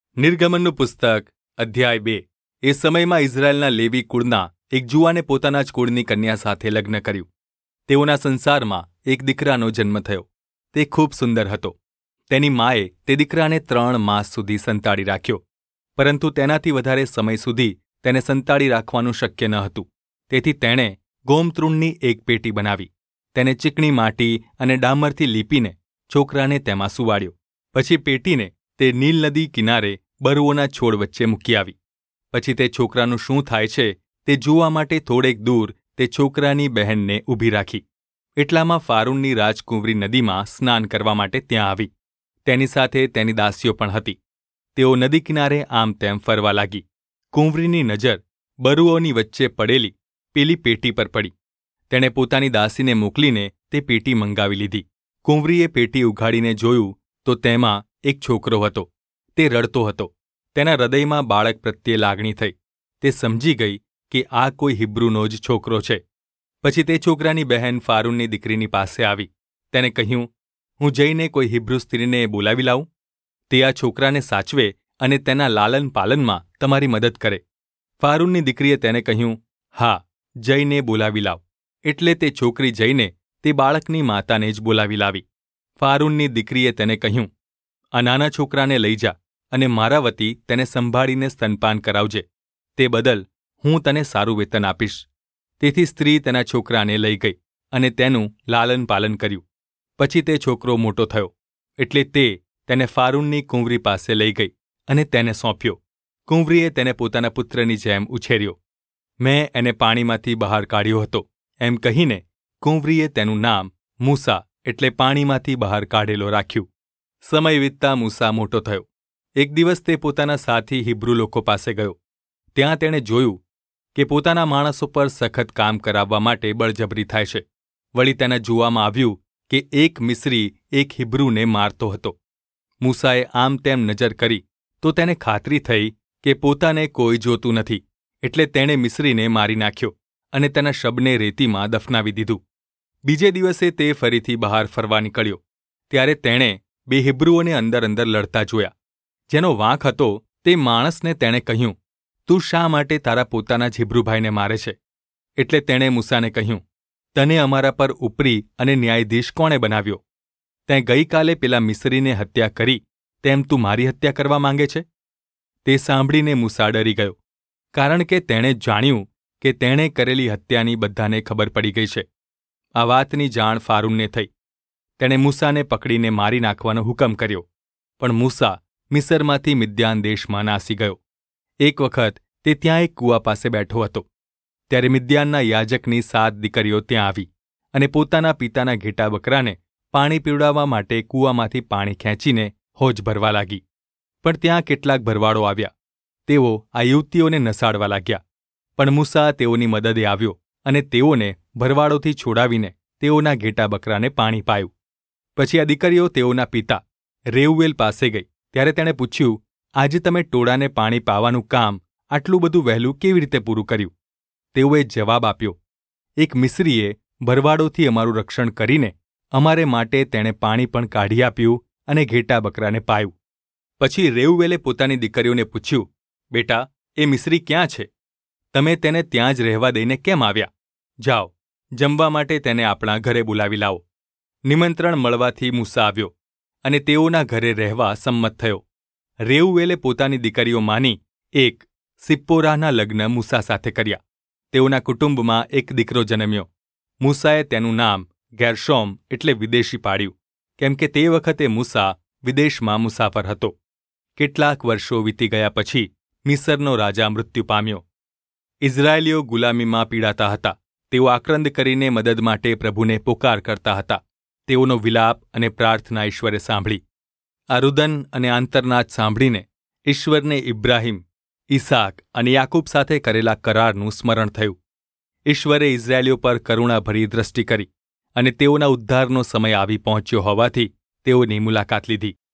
નિર્ગમનનું પુસ્તક અધ્યાય 2 એ સમયમાં ઇઝરાયેલના લેવી કુળના એક જુવાને પોતાના જ કુળની કન્યા સાથે લગ્ન કર્યું. તેઓના સંસારમાં એક દીકરાનો જન્મ થયો. તે ખૂબ સુંદર હતો. તેની માએ તે દીકરાને 3 માસ સુધી સંતાડી રાખ્યો, પરંતુ તેનાથી વધારે સમય સુધી તેને સંતાડી રાખવાનું શક્ય ન હતું. તેથી તેણે ગોમતૃણની એક પેટી બનાવી, તેને ચીકણી માટી અને ડામરથી લીપીને છોકરાને તેમાં સુવાડ્યો. પછી પેટીને તે નીલ નદી કિનારે બરુઓના છોડ વચ્ચે મૂકી આવી. પછી તે છોકરાનું શું થાય છે તે જોવા માટે થોડેક દૂર તે છોકરાની બહેનને ઊભી રાખી. એટલામાં ફારૂનની રાજકુંવરી નદીમાં સ્નાન કરવા માટે ત્યાં આવી. તેની સાથે તેની દાસીઓ પણ હતી. તેઓ નદી કિનારે આમ તેમ ફરવા લાગી. કુંવરીની નજર બરુઓની વચ્ચે પડેલી પેલી પેટી પર પડી. તેણે પોતાની દાસીને મોકલીને તે પેટી મંગાવી લીધી. કુંવરીએ પેટી ઉઘાડીને જોયું તો તેમાં એક છોકરો હતો. તે રડતો હતો. તેના હૃદયમાં બાળક પ્રત્યે લાગણી થઈ. તે સમજી ગઈ કે આ કોઈ હિબ્રુનો જ છોકરો છે. પછી તે છોકરાની બહેન ફારૂનની દીકરીની પાસે આવી. તેને કહ્યું, હું જઈને કોઈ હિબ્રુ સ્ત્રીને બોલાવી લાવું? તે આ છોકરાને સાચવે અને તેના લાલન પાલનમાં તમારી મદદ કરે. ફારૂનની દીકરીએ તેને કહ્યું, હા, જઈને બોલાવી લાવ. એટલે તે છોકરી જઈને તે બાળકની માતાને જ બોલાવી લાવી. ફારૂનની દીકરીએ તેને કહ્યું, આ નાના છોકરાને લઈ જા અને મારા વતી તેને સંભાળીને સ્તનપાન કરાવજે. તે બદલ હું તને સારું વેતન આપીશ. તેથી સ્ત્રી તેના છોકરાને લઈ ગઈ અને તેનું લાલન પાલન કર્યું. પછી તે છોકરો મોટો થયો, એટલે તે તેને ફારૂનની કુંવરી પાસે લઈ ગઈ અને તેને સોંપ્યો. કુંવરીએ તેને પોતાના પુત્રની જેમ ઉછેર્યો. મેં એને પાણીમાંથી બહાર કાઢ્યો હતો, એમ કહીને કુંવરીએ તેનું નામ મૂસા એટલે પાણીમાંથી બહાર કાઢેલો રાખ્યું. સમય વીતતા મૂસા મોટો થયો. એક દિવસ તે પોતાના સાથી હિબ્રુ લોકો પાસે ગયો. ત્યાં તેણે જોયું કે પોતાના માણસો પર સખત કામ કરાવવા માટે બળજબરી થાય છે. વળી તેને જોવામાં આવ્યું કે એક મિસ્રી એક હિબ્રુને મારતો હતો. મૂસાએ આમ તેમ નજર કરી તો તેને ખાતરી થઈ કે પોતાને કોઈ જોતું નથી. એટલે તેણે મિસ્રીને મારી નાખ્યો અને તેના શબને રેતીમાં દફનાવી દીધું. બીજે દિવસે તે ફરીથી બહાર ફરવા નીકળ્યો. ત્યારે તેણે 2 હિબ્રુઓને અંદર લડતા જોયા. જેનો વાંક હતો તે માણસને તેણે કહ્યું, તું શા માટે તારા પોતાના જ હિબ્રુ ભાઈને મારે છે? એટલે તેણે મૂસાને કહ્યું, તને અમારા પર ઉપરી અને ન્યાયાધીશ કોણે બનાવ્યો? તેં ગઈકાલે પેલા મિસ્રીને હત્યા કરી તેમ તું મારી હત્યા કરવા માંગે છે? તે સાંભળીને મૂસા ડરી ગયો, કારણ કે તેણે જાણ્યું કે તેણે કરેલી હત્યાની બધાને ખબર પડી ગઈ છે. આ વાતની જાણ ફારૂનને થઈ. તેણે મૂસાને પકડીને મારી નાખવાનો હુકમ કર્યો. પણ મૂસા મિસરમાંથી મિદ્યાન દેશમાં નાસી ગયો. એક વખત તે ત્યાં એક કૂવા પાસે બેઠો હતો. ત્યારે મિદ્યાનના યાજકની 7 દીકરીઓ ત્યાં આવી અને પોતાના પિતાના ઘેટા બકરાને પાણી પીવડાવવા માટે કૂવામાંથી પાણી ખેંચીને હોજ ભરવા લાગી. પણ ત્યાં કેટલાક ભરવાડો આવ્યા. તેઓ આ યુવતીઓને નસાડવા લાગ્યા. પણ મૂસા તેઓની મદદે આવ્યો અને તેઓને ભરવાડોથી છોડાવીને તેઓના ઘેટા બકરાને પાણી પાયું. પછી આ દીકરીઓ તેઓના પિતા રેઉવેલ પાસે ગઈ. ત્યારે તેણે પૂછ્યું, આજે તમે ટોળાને પાણી પાવાનું કામ આટલું બધું વહેલું કેવી રીતે પૂરું કર્યું? તેઓએ જવાબ આપ્યો, એક મિસ્રીએ ભરવાડોથી અમારું રક્ષણ કરીને અમારે માટે તેણે પાણી પણ કાઢી આપ્યું અને ઘેટા બકરાને પાયું. પછી રેઉવેલે પોતાની દીકરીઓને પૂછ્યું, બેટા, એ મિસ્રી ક્યાં છે? તમે તેને ત્યાં જ રહેવા દઈને કેમ આવ્યા? જાઓ, જમવા માટે તેને આપણા ઘરે બોલાવી લાવો. નિમંત્રણ મળવાથી મૂસા આવ્યો અને તેઓના ઘરે રહેવા સંમત થયો. રેઉવેલે પોતાની દીકરીઓમાંની એક સિપ્પોરાના લગ્ન મૂસા સાથે કર્યા. તેઓના કુટુંબમાં એક દીકરો જન્મ્યો. મૂસાએ તેનું નામ ગેરશોમ એટલે વિદેશી પાડ્યું, કેમ કે તે વખતે મૂસા વિદેશમાં મુસાફર હતો. કેટલાક વર્ષો વીતી ગયા પછી મિસરનો રાજા મૃત્યુ પામ્યો. ઇઝરાયેલીઓ ગુલામીમાં પીડાતા હતા. તેઓ આક્રંદ કરીને મદદ માટે પ્રભુને પોકાર કરતા હતા. તેઓનો વિલાપ અને પ્રાર્થના ઈશ્વરે સાંભળી. આ રુદન અને આંતરનાદ સાંભળીને ઈશ્વરને ઇબ્રાહિમ, ઈસાક અને યાકૂબ સાથે કરેલા કરારનું સ્મરણ થયું. ઈશ્વરે ઇઝરાયેલીઓ પર કરુણાભરી દ્રષ્ટિ કરી અને તેઓના ઉદ્ધારનો સમય આવી પહોંચ્યો હોવાથી તેઓની મુલાકાત લીધી.